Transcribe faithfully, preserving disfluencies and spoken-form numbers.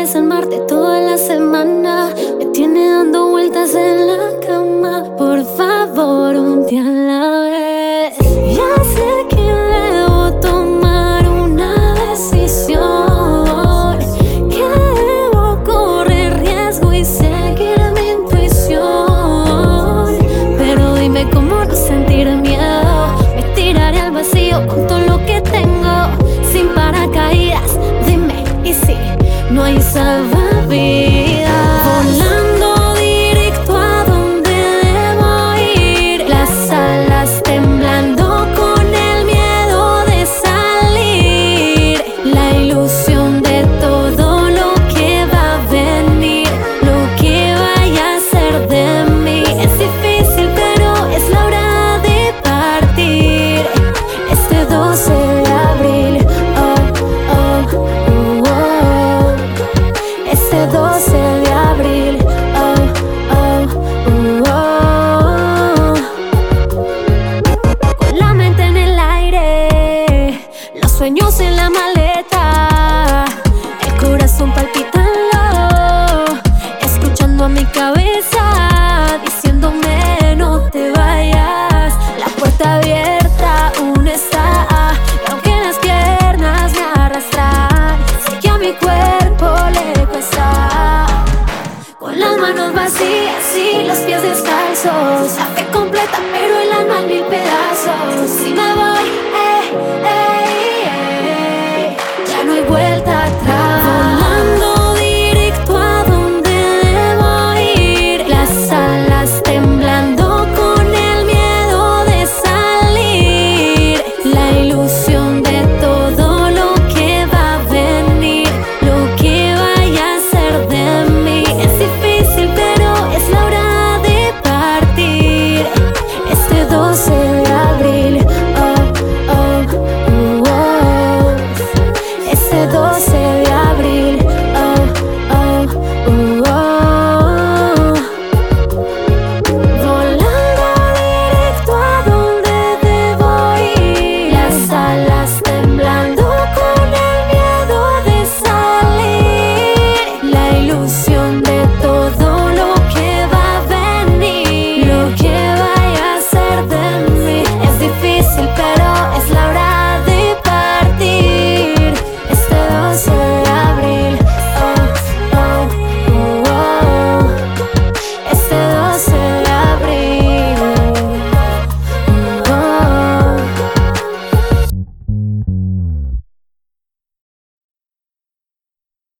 lunes al martes toda la semana. Me tiene dando vueltas en la cama. Por favor, un día a la vez. Ya sé que debo tomar una decisión, que debo correr riesgo y seguir mi intuición. Pero dime cómo no sentir miedo. Me tiraré al vacío con todo lo que tengo, sin paracaídas. Dime, ¿y si no hay salvavidas? Volando directo a donde debo ir, las alas temblando con el miedo de salir. La ilusión de todo lo que va a venir, lo que vaya a ser de mí. Es difícil pero es la hora de partir. Este doce de abril, oh, oh, oh, oh. Este doce de abril, oh, oh, oh, oh. Con la mente en el aire, los sueños en la maleta, el corazón palpitando, escuchando a mi cabeza diciéndome no te vayas. La puerta abierta aún está, y aunque las piernas me arrastran, sé que a mi cuerpo le cuesta. Con las manos vacías y los pies descalzos, la fe completa pero el alma en mil pedazos. Si me voy, eh, eh